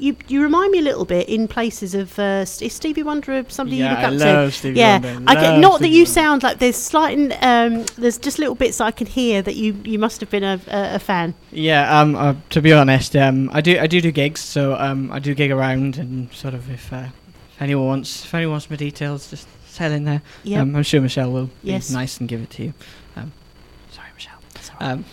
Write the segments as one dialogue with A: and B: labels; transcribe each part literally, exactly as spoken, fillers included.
A: you you remind me a little bit in places of uh, is Stevie Wonder somebody
B: yeah,
A: you look
B: I
A: up
B: love
A: to?
B: Stevie
A: yeah,
B: Wonder.
A: I get,
B: Love
A: not
B: Stevie
A: that you
B: Wonder.
A: sound like there's slight um, there's just little bits I can hear that you, you must have been a, a, a fan.
B: Yeah, um, uh, to be honest, um, I do I do do gigs, so um, I do gig around, and sort of if, uh, if anyone wants if anyone wants my details, just tell in there.
A: Yep.
B: Um, I'm sure Michelle will
A: Yes.
B: be nice and give it to you. Um, sorry, Michelle. Um,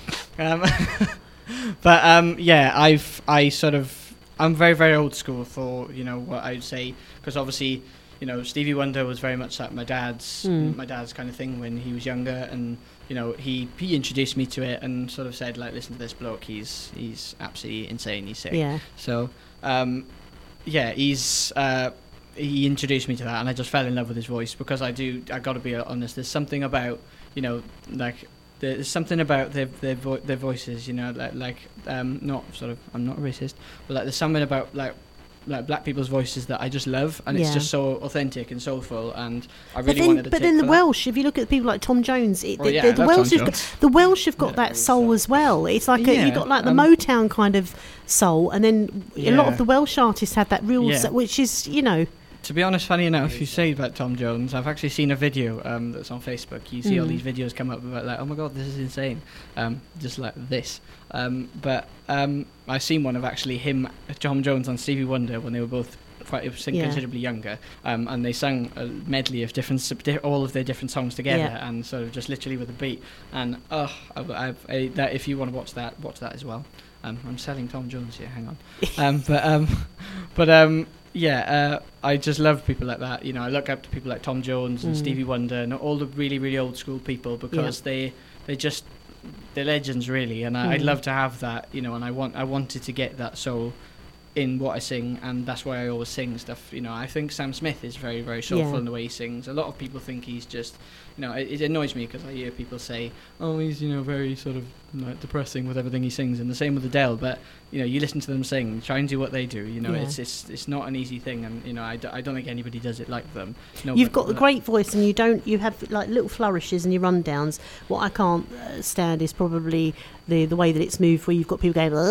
B: um, but um, yeah, I've I sort of I'm very very old school for you know what I'd say, because obviously you know Stevie Wonder was very much like my dad's
A: Mm.
B: my dad's kind of thing when he was younger, and you know he he introduced me to it and sort of said like, listen to this bloke, he's he's absolutely insane, he's sick.
A: Yeah.
B: So um, yeah, he's. Uh, he introduced me to that, and I just fell in love with his voice, because I do I got to be honest, there's something about you know like there's something about their their, vo- their voices, you know, like like um not sort of I'm not a racist, but like there's something about like like black people's voices that I just love, and it's
A: Yeah.
B: just so authentic and soulful, and I
A: But
B: really
A: then,
B: wanted to
A: but
B: take
A: then the
B: for that.
A: Welsh, if you look at people like Tom Jones, it,
B: Well,
A: the,
B: yeah,
A: the,
B: I
A: the
B: love
A: Welsh
B: Tom
A: have got,
B: Jones.
A: the Welsh have got that soul as well. It's like a,
B: Yeah,
A: you got like the
B: um,
A: Motown kind of soul, and then a lot
B: Yeah.
A: of the Welsh artists have that real,
B: Yeah.
A: so- which is you know.
B: To be honest, funny enough, you say about Tom Jones, I've actually seen a video um, that's on Facebook. You see all
A: Mm.
B: these videos come up about like, oh my god, this is insane, um, just like this. Um, but um, I've seen one of actually him, Tom Jones, and Stevie Wonder when they were both quite
A: Yeah.
B: considerably younger, um, and they sang a medley of different, sub- di- all of their different songs together,
A: Yeah.
B: and sort of just literally with a beat. And oh, I've, I've, I, that if you want to watch that, watch that as well. Um, I'm selling Tom Jones here. Hang on, um, but um, but um. Yeah, uh, I just love people like that. You know, I look up to people like Tom Jones and
A: Mm.
B: Stevie Wonder and all the really, really old school people, because they they just they're legends, really. And I, I'd
A: Mm.
B: love to have that, you know. And I want I wanted to get that soul in what I sing, and that's why I always sing stuff. You know, I think Sam Smith is very, very soulful
A: Yeah.
B: in the way he sings. A lot of people think he's just, you know, it, it annoys me because I hear people say, "Oh, he's you know very sort of like depressing with everything he sings," and the same with Adele. But you know, you listen to them sing, try and do what they do. You know,
A: Yeah.
B: it's it's it's not an easy thing, and you know, I, d- I don't think anybody does it like them. No,
A: You've
B: but-
A: got the
B: but-
A: great voice, and you don't. You have like little flourishes and your rundowns. What I can't uh, stand is probably the the way that it's moved, where you've got people going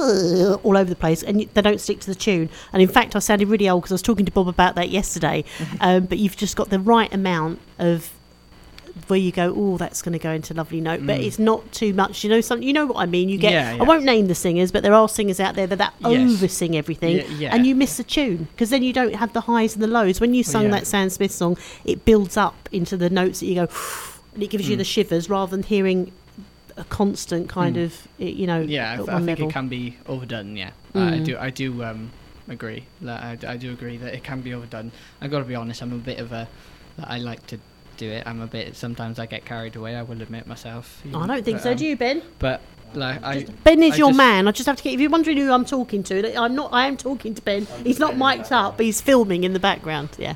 A: all over the place, and you, they don't stick to the tune. And in fact, I sounded really old because I was talking to Bob about that yesterday. um, but you've just got the right amount of where you go, oh, that's going to go into a lovely note, but
B: Mm.
A: it's not too much. You know, some, you know what I mean. You get.
B: Yeah, yeah.
A: I won't name the singers, but there are singers out there that, that
B: Yes.
A: over sing everything,
B: Yeah, yeah.
A: and you miss the tune because then you don't have the highs and the lows. When you
B: Well,
A: sung
B: yeah.
A: that Sam Smith song, it builds up into the notes that you go, and it gives you
B: Mm.
A: the shivers rather than hearing a constant kind
B: Mm.
A: of, y- you know,
B: Yeah, I,
A: at
B: th- I
A: one
B: think
A: level.
B: it can be overdone. Yeah, uh, I
A: Mm.
B: do. I do um, agree. Like, I, d- I do agree that it can be overdone. I got to be honest. I'm a bit of a. I like to do it. I'm a bit. Sometimes I get carried away. I will admit myself. you
A: I
B: know,
A: don't think
B: but,
A: so.
B: um,
A: Do you, Ben?
B: But like I.
A: Ben is
B: I
A: your
B: just-
A: man. I just have to get. If you're wondering who I'm talking to, I'm not. I am talking to Ben. He's not mic'd up, but he's filming in the background. Yeah.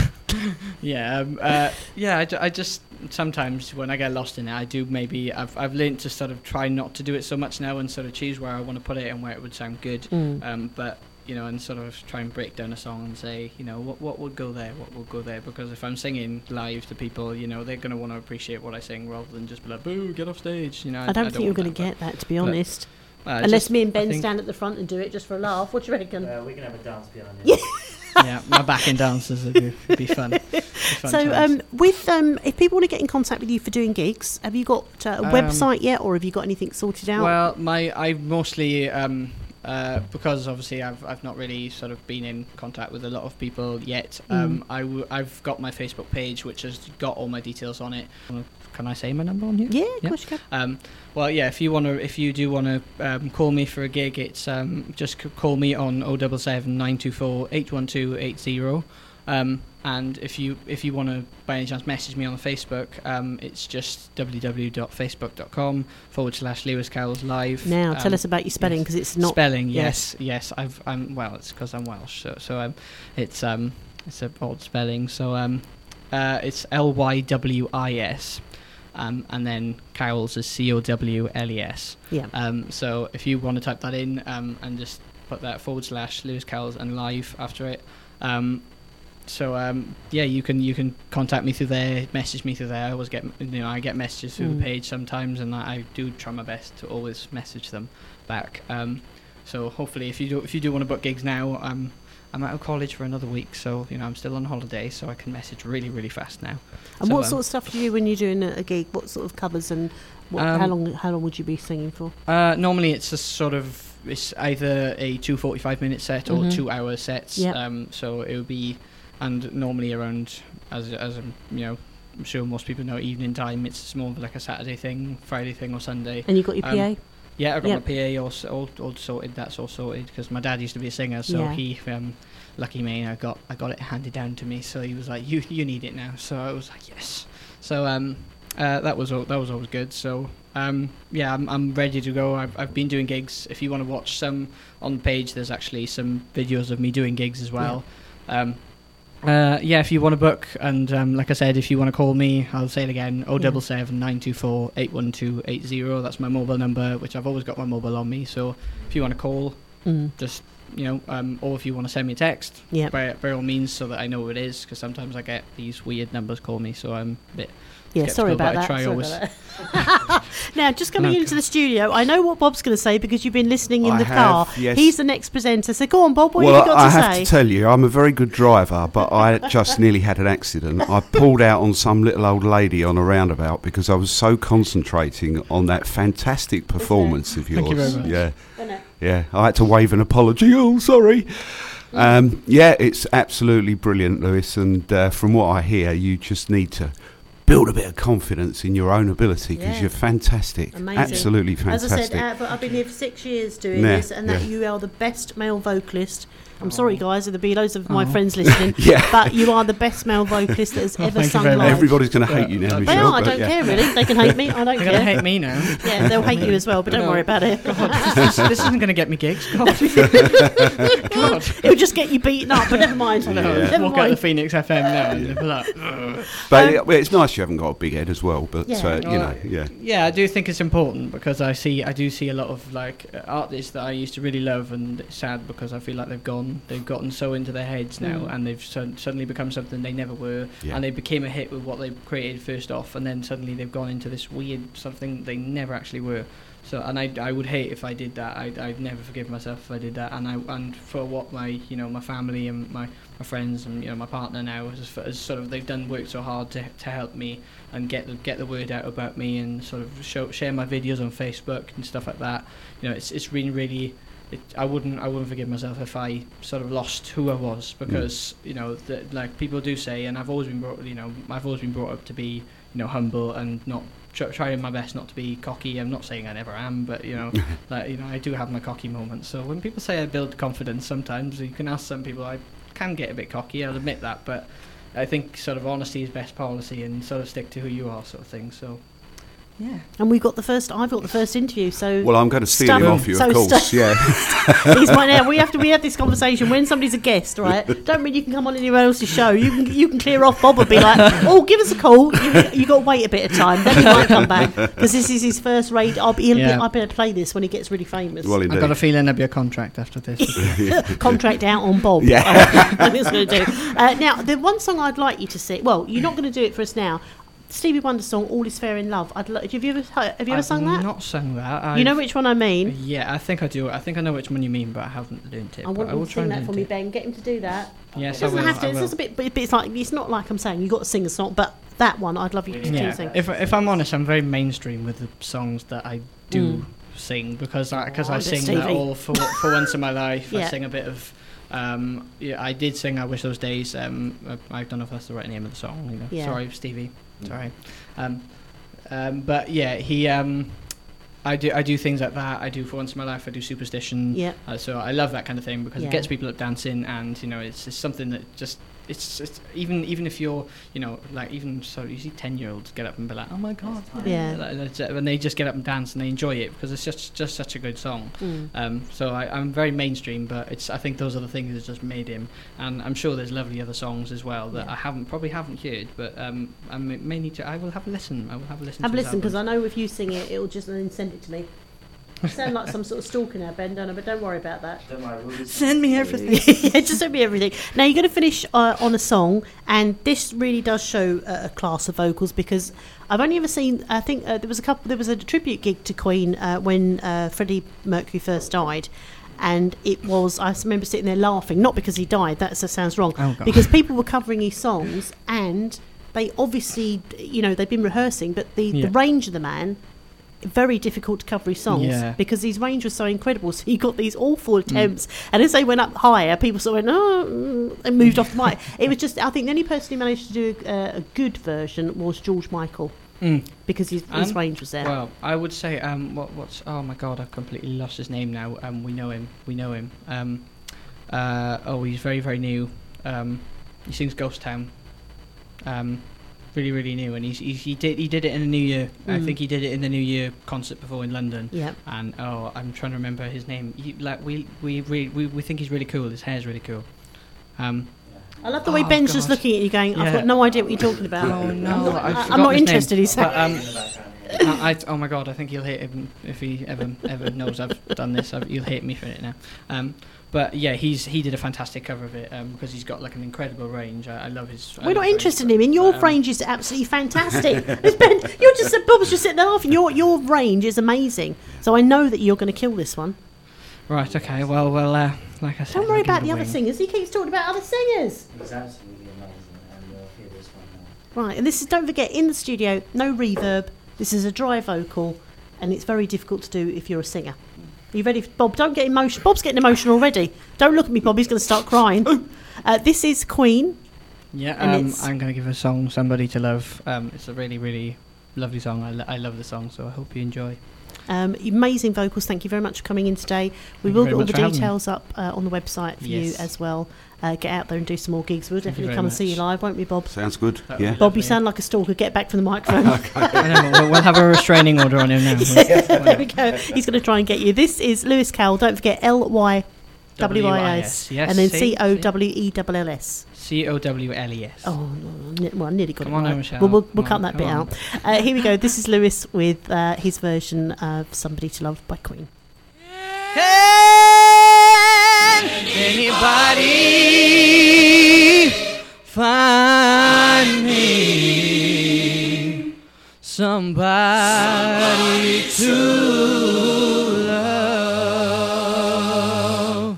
B: Yeah, um, uh, yeah. I, ju- I just sometimes when I get lost in it, I do maybe I've I've learned to sort of try not to do it so much now and sort of choose where I want to put it and where it would sound good.
A: Mm.
B: Um, but you know, and sort of try and break down a song and say, you know, what what would go there, what would go there, because if I'm singing live to people, you know, they're gonna want to appreciate what I sing rather than just be like, boo, get off stage. You know,
A: I don't think you're
B: want
A: going to
B: that,
A: get that, to be
B: but-
A: honest.
B: but, uh,
A: Unless
B: just-
A: me and
B: I
A: Ben
B: think-
A: stand at the front and do it just for a laugh. What do you reckon?
C: Uh, we can have a dance behind
A: Yeah.
C: it.
B: Yeah, my backing dancers would be, would be fun. Be fun
A: So,
B: times.
A: um, with um, if people want to get in contact with you for doing gigs, have you got uh, a
B: Um,
A: website yet, or have you got anything sorted out?
B: Well, my I mostly um, uh, because obviously I've I've not really sort of been in contact with a lot of people yet. Um,
A: Mm.
B: I w- I've got my Facebook page which has got all my details on it. Can I say my number on here?
A: yeah, of
B: yeah.
A: course you can.
B: Um, well, yeah. If you want to, if you do want to um, call me for a gig, it's um, just c- call me on oh seven seven, nine two four, eight one two eight zero. Um, and if you if you want to by any chance message me on Facebook, um, it's just www.facebook.com forward slash Lewis Cowles live.
A: Now,
B: um,
A: tell us about your spelling,
B: yes.
A: because it's not.
B: spelling.
A: yes.
B: Yes, yes. I've I'm well. It's because I'm Welsh, so so um, it's um, it's a odd spelling. So um, uh, it's L Y W I S. Um, and then Cowles is C O W L E S.
A: Yeah.
B: Um, so if you want to type that in um, and just put that forward slash Lewis Cowles and live after it. Um, so um, yeah, you can you can contact me through there, message me through there. I always get you know I get messages through
A: Mm.
B: the page sometimes, and I, I do try my best to always message them back. Um, So hopefully, if you do if you do want to book gigs now, um, I'm out of college for another week, so you know I'm still on holiday, so I can message really really fast now.
A: And
B: so,
A: what
B: um,
A: sort of stuff do you do when you're doing a, a gig? What sort of covers and what,
B: Um,
A: how long how long would you be singing for?
B: Uh, normally it's a sort of it's either a two forty-five minute set or
A: Mhm.
B: two hour sets.
A: Yep.
B: Um, so it would be, and normally around as as um, you know, I'm sure most people know evening time. It's more of like a Saturday thing, Friday thing, or Sunday.
A: And you've got your
B: um,
A: P A?
B: Yeah, I got
A: Yep.
B: my P A all, s- all all sorted. That's all sorted because my dad used to be a singer, so
A: Yeah.
B: he um, lucky me, I got I got it handed down to me. So he was like, you you need it now. So I was like, yes. So um, uh, that was al- that was always good. So um, yeah, I'm I'm ready to go. I've I've been doing gigs. If you want to watch some on the page, there's actually some videos of me doing gigs as well. Um, uh, yeah, if you want to book, and um, like I said, if you want to call me, I'll say it again: oh double seven nine two four eight one two eight zero. That's my mobile number, which I've always got my mobile on me. So if you want to call,
A: Mm.
B: just you know, um, or if you want to send me a text,
A: Yeah.
B: by by all means, so that I know who it is, because sometimes I get these weird numbers call me, so I'm a bit.
A: Yeah, sorry
B: skeptical,
A: about
B: but I
A: that.
B: try
A: Sorry
B: always-
A: about that. Now, just coming
B: No.
A: into the studio, I know what Bob's going to say because you've been listening in
C: I
A: the car.
C: have, yes.
A: He's the next presenter. So go on, Bob, what
C: well,
A: have you got
C: I
A: to
C: have
A: say?
C: to tell you, I'm a very good driver, but I just nearly had an accident. I pulled out on some little old lady on a roundabout because I was so concentrating on that fantastic performance of yours.
B: Thank you very much.
C: Yeah,
A: Don't know.
C: yeah. I had to wave an apology. Oh, sorry. Um, yeah, it's absolutely brilliant, Lewis. And uh, from what I hear, you just need to build a bit of confidence in your own ability because
A: Yeah.
C: you're fantastic.
A: Amazing.
C: Absolutely
A: As
C: fantastic.
A: I said, uh, I've been here for six years doing
C: Yeah,
A: this, and that
C: yeah.
A: you are the best male vocalist. I'm sorry, guys, there'll be loads of my
B: Oh.
A: friends listening,
C: Yeah.
A: but you are the best male vocalist that has
B: Oh,
A: ever
B: thank you
A: sung
B: very much.
A: live.
C: Everybody's going to hate you now,
B: They
A: They
C: Michelle.
A: are, I
C: but
A: don't
C: yeah.
A: care really. They can hate me, I don't
B: They're gonna
A: care.
B: hate me now.
A: Yeah, they'll hate you as well, but don't
B: No.
A: worry about it.
B: God, this, this isn't going to get me gigs. God. God.
A: It'll just get you beaten up, but never mind.
B: I know,
C: Yeah.
A: Never
B: walk out the
A: mind.
B: Phoenix F M now and they'll be like, "Ugh."
C: But
A: Um,
C: yeah, well, it's nice you haven't got a big head as well. But
A: Yeah.
C: uh, you
B: Well,
C: know, yeah,
B: yeah, I do think it's important because I see, I do see a lot of like uh, artists that I used to really love, and it's sad because I feel like they've gone, they've gotten so into their heads now,
A: Mm.
B: and they've sud- suddenly become something they never were,
C: Yeah.
B: and they became a hit with what they created first off, and then suddenly they've gone into this weird something they never actually were. So, and I, I would hate if I did that. I'd, I'd never forgive myself if I did that. And I, and for what my, you know, my family and my, my friends and you know my partner now has, has sort of they've done work so hard to to help me and get the get the word out about me and sort of show share my videos on Facebook and stuff like that. You know, it's it's really really. It, I wouldn't I wouldn't forgive myself if I sort of lost who I was because you know the, like people do say, and I've always been brought you know I've always been brought up to be you know humble and not try, trying my best not to be cocky. I'm not saying I never am, but you know like you know I do have my cocky moments. So when people say I build confidence, sometimes you can ask some people I can get a bit cocky. I'll admit that, but I think sort of honesty is best policy and sort of stick to who you are, sort of thing. So. Yeah.
A: And we've got the first. I've got the first interview. So
C: well, I'm going to steal
A: Stuff-
C: him off you,
A: so
C: of course.
A: stuff-
C: Yeah,
A: he's my now. We have to. We have this conversation when somebody's a guest, right? Don't mean you can come on anyone else's show. You can. You can clear off. Bob would be like, "Oh, give us a call." You, you got to wait a bit of time. Then he might come back because this is his first raid. I'll be.
B: Yeah.
A: I better play this when he gets really famous.
C: well,
B: I've got a
C: indeed.
B: feeling there'll be a contract after this.
A: Contract out on Bob.
C: Yeah.
A: Oh, that's what he's going to do. Uh, now, the one song I'd like you to sing. Well, you're not going to do it for us now. Stevie Wonder's song "All Is Fair in Love." I'd lo- have you ever heard, have you ever
B: I've
A: sung that?
B: Not sung that.
A: You know
B: I've-
A: which one I mean.
B: Yeah, I think I do. I think I know which one you mean, but I haven't learned it.
A: I
B: but
A: want
B: I
A: him
B: will
A: to
B: try
A: sing
B: and
A: that for
B: learn
A: me,
B: it.
A: Ben. Get him to do that.
B: Yes,
A: It
B: I
A: doesn't
B: will.
A: have to.
B: I
A: It's
B: will.
A: just a bit, but it's like it's not like I'm saying you've got to sing a song, but that one I'd love you to do
B: Yeah.
A: sing.
B: If if I'm honest, I'm very mainstream with the songs that I do
A: Mm.
B: sing because I because
A: Oh,
B: I
A: but
B: sing
A: Stevie.
B: that all for for once in my life.
A: Yeah.
B: I sing a bit of. Um, yeah, I did sing "I Wish Those Days." Um, I, I don't know if that's the right name of the song. You know,
A: Yeah.
B: sorry, Stevie. Sorry. Um, um, but yeah, he. Um, I do I do things like that. I do for once in my life. I do Superstition.
A: Yeah.
B: Uh, so I love that kind of thing because
A: Yeah.
B: it gets people up dancing, and you know, it's, it's something that just it's, it's even even if you're you know like even so you see ten year olds get up and be like, oh my god,
A: Yeah.
B: like, that's it, and they just get up and dance and they enjoy it because it's just just such a good song.
A: Mm.
B: Um, so I, I'm very mainstream, but it's I think those are the things that just made him, and I'm sure there's lovely other songs as well that
A: Yeah.
B: I haven't probably haven't heard, but um, I may, may need to. I will have a listen. I will have a listen.
A: Have a
B: to his
A: listen because I
B: albums.
A: know if you sing it, it'll just then send it to me. You sound like some sort of stalker now, Ben, don't I? But don't worry about that.
B: Send me everything.
A: Yeah, just send me everything. Now you're going to finish uh, on a song, and this really does show uh, a class of vocals because I've only ever seen. I think uh, there was a couple. There was a tribute gig to Queen uh, when uh, Freddie Mercury first died, and it was, I remember sitting there laughing, not because he died, that sounds wrong,
B: Oh, God.
A: because people were covering his songs, and they obviously, you know, they've been rehearsing, but the,
B: Yeah.
A: the range of the man, very difficult to cover his songs,
B: Yeah.
A: because his range was so incredible, so he got these awful attempts, and as they went up higher, people sort of went, oh, mm, and moved off the mic. It was just, I think the only person who managed to do a, a good version was George Michael,
B: Mm.
A: because his, his
B: Um,
A: range was there.
B: Well, I would say, um, what, what's? Oh my God, I've completely lost his name now. Um, we know him. We know him. Um, uh, oh, he's very, very new. Um, he sings Ghost Town. Um, really, really new, and he's, he's he did he did it in the New Year. I
A: Mm.
B: think he did it in the New Year concert before in London.
A: Yeah.
B: And oh, I'm trying to remember his name. He, like we we, we we we think he's really cool. His hair's really cool. Um,
A: I love the way
B: Oh,
A: Ben's just
B: God.
A: looking at you going, I've
B: Yeah.
A: got no idea what you're talking about.
B: oh no,
A: I'm not,
B: I
A: I-
B: forgot
A: I'm not
B: his name.
A: interested, he's
B: But, um, I, I, oh my God, I think he'll hate him if he ever ever knows I've done this. I've, he'll hate me for it now. Um, but yeah, he's he did a fantastic cover of it um, because he's got like an incredible range. I, I love his. I
A: We're
B: love
A: not
B: his
A: interested in
B: range,
A: him. In your
B: but, um,
A: range is absolutely fantastic. Miss Ben, you're just Bob's just sitting there laughing. Your your range is amazing. So I know that you're going to kill this one.
B: Right. Okay. Well. Well. Uh, like I said.
A: Don't worry
B: I'll give
A: about
B: it
A: the
B: a
A: other
B: wing.
A: singers. He keeps talking about other singers.
D: It's absolutely amazing, and you'll hear this one now.
A: Right, and this is, don't forget, in the studio, no reverb. This is a dry vocal, and it's very difficult to do if you're a singer. Are you ready, for, Bob? Don't get emotional. Bob's getting emotional already. Don't look at me, Bob. He's going to start crying. uh, this is Queen.
B: Yeah.
A: And
B: Um,
A: it's-
B: I'm going to give a song "Somebody to Love." Um, it's a really, really lovely song. I, lo- I love the song, so I hope you enjoy.
A: Um, amazing vocals. Thank you very much for coming in today. We
B: Thank you
A: will
B: very
A: get all
B: much
A: the
B: for having me.
A: details up uh, on the website for you
B: Yes.
A: as well. Uh, get out there and do some more gigs. We'll
B: Thank you
A: definitely
B: very
A: come and see you
B: much.
A: live, won't we, Bob?
C: Sounds good.
B: That would
C: Yeah.
B: be
A: Bob, you
B: lovely.
A: sound like a stalker. Get back from the microphone.
B: I know, we'll, we'll have a restraining order on him now.
A: There we go. He's going to try and get you. This is Lewis Cowell. Don't forget L Y W I S.
B: Yes,
A: And then
B: see,
A: C O
B: see.
A: W E L L S.
B: C O W L E S.
A: Oh, no, ne- well, I nearly got
B: Come
A: it
B: on now,
A: right.
B: Michelle.
A: Well, we'll, we'll
B: Come
A: cut
B: on,
A: that bit
B: come
A: out. Uh, here we go. This is Lewis with uh, his version of Somebody to Love by Queen.
B: Can anybody find me somebody to love?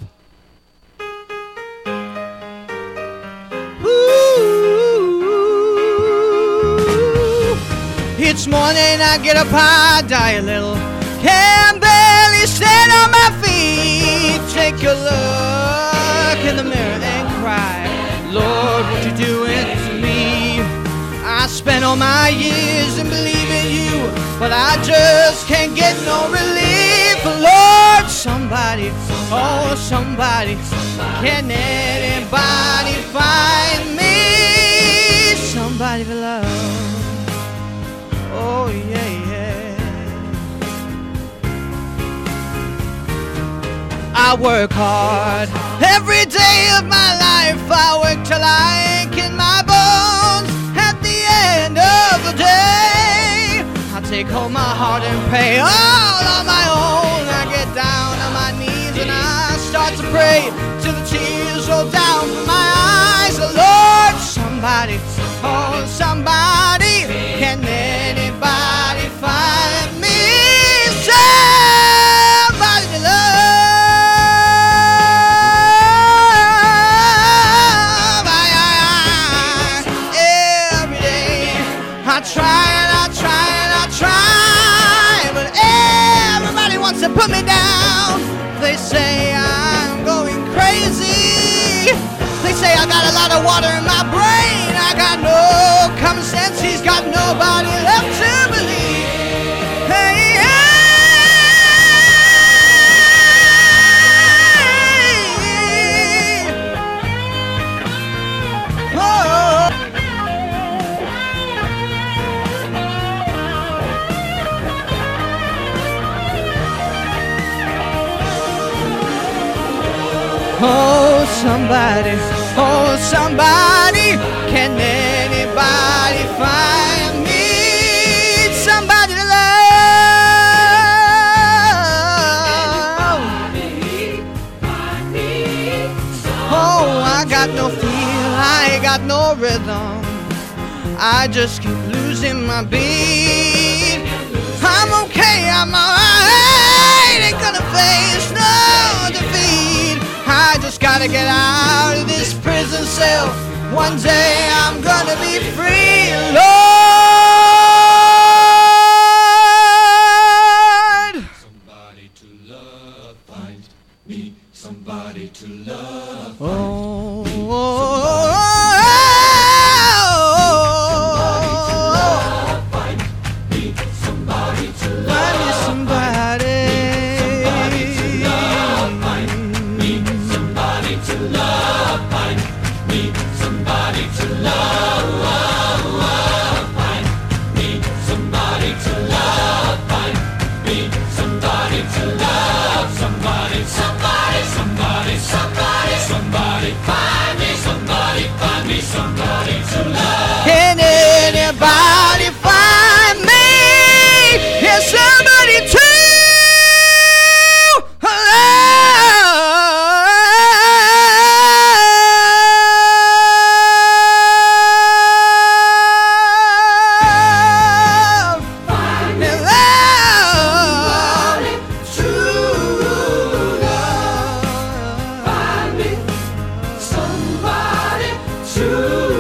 B: Ooh. Each morning I get up, I die a little, can barely stand on my feet. Take a look in the mirror and cry, Lord, what you doing to me? I spent all my years in believing you, but I just can't get no relief. Lord, somebody, oh somebody, can anybody find me somebody to love? Oh yeah, yeah. I work hard every day of my life. I work till I ache in my bones. At the end of the day, I take home my heart and pay all on my own. I get down on my knees and I start to pray till the tears roll down from my eyes. Lord, somebody, oh somebody, can anybody find me somebody to love? I, I, I, every day I try and I try and I try, but everybody wants to put me down. They say I'm going crazy. They say I got a lot of water in my brain. I got no common sense. He's got nobody left to believe. Hey, hey. Oh. Oh, somebody, oh, somebody, can anybody find me somebody to love? Oh, I got no feel, I ain't got no rhythm. I just keep losing my beat. I'm okay, I'm alright. Ain't gonna face no defeat. I just gotta get out of this prison cell. One day I'm gonna be free, Lord.
E: Somebody to love, find me somebody to love.
B: Oh, oh, oh,
E: Find me somebody to love.
B: find me somebody.
E: Somebody to love, find me somebody to love. Find me somebody to love. Find me somebody to love. Find me somebody to love. Somebody, somebody, somebody, somebody, somebody. Find me somebody, find me somebody to love.
B: Can anybody find me? Is somebody to love?
E: Find me
B: Love.
E: to love. Find me somebody to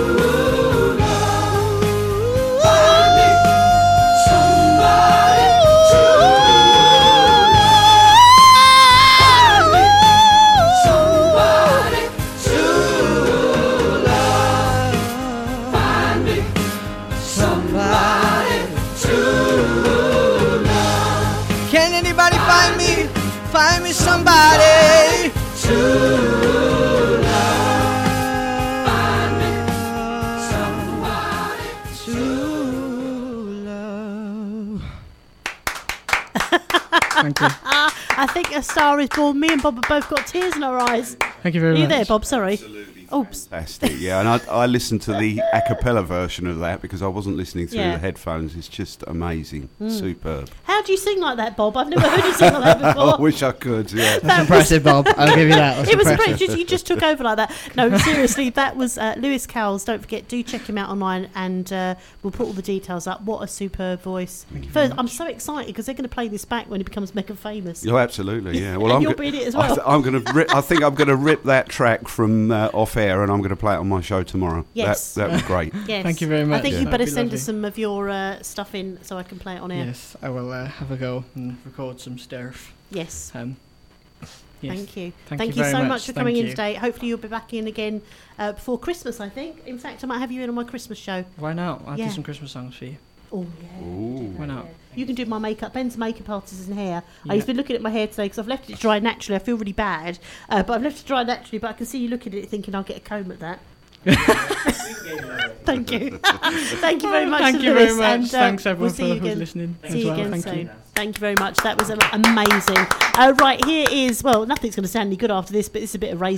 E: love. Find me somebody to love. Find me somebody to love. Find me somebody to love.
B: Can anybody find me? Find me somebody
E: To love. Find me somebody
B: to love. Thank you.
A: I think A Star Is Born. Me and Bob have both got tears in our eyes.
B: Thank you
A: Are
B: very
A: you
B: much.
A: there, Bob? Sorry.
C: Absolutely
A: Oops.
C: fantastic. Yeah, and I, I listened to the a cappella version of that because I wasn't listening through
A: Yeah.
C: the headphones. It's just amazing, superb.
A: How do you sing like that, Bob? I've never heard you sing like that
C: I
A: before.
C: wish I could. Yeah.
B: That's impressive, Bob. I'll give you that. That's
A: It was
B: impressive.
A: great. Just, you just took over like that. No, seriously, that was uh, Lewis Cowles. Don't forget, do check him out online, and uh, we'll put all the details up. What a superb voice! First, I'm so excited because they're going to play this back when he becomes mega famous.
C: Oh, absolutely. Yeah. Well,
A: And
C: I'm
A: you'll
C: go-
A: be in it as
C: I
A: well.
C: th- I'm going to. Ri- I think I'm going to rip that track from uh, off air, and I'm going to play it on my show tomorrow.
A: Yes.
C: That that was great.
A: Yes.
B: Thank you very
A: I
B: much.
A: think
C: Yeah.
A: you better
B: That'd be
A: send
B: lovely.
A: us some of your uh, stuff in so I can play it on air.
B: Yes, I will uh, have a go and record some stuff.
A: Yes.
B: Um, yes.
A: Thank you.
B: Thank
A: Thank
B: you
A: you
B: very
A: so
B: much.
A: much for
B: Thank
A: coming in
B: you.
A: today. Hopefully you'll be back in again uh, before Christmas, I think. In fact, I might have you in on my Christmas show.
B: Why not? I'll
A: Yeah.
B: do some Christmas songs for you.
A: Oh, yeah.
C: Ooh.
B: Why not?
A: You can do my makeup. Ben's makeup artist in hair.
B: Yeah.
A: He's been looking at my hair today because I've left it dry naturally. I feel really bad, uh, but I've left it dry naturally. But I can see you looking at it thinking I'll get a comb at that. Thank you. Thank you very much.
B: Thank
A: to
B: you
A: Lewis,
B: very much.
A: And, uh,
B: Thanks everyone
A: we'll see
B: for
A: you
B: who's
A: again.
B: listening
A: See
B: as
A: you
B: well.
A: again
B: Thank
A: soon.
B: you.
A: Thank you very much. That was um, amazing. Uh, right, here is, well, nothing's going to sound any good after this, but it's a bit of race.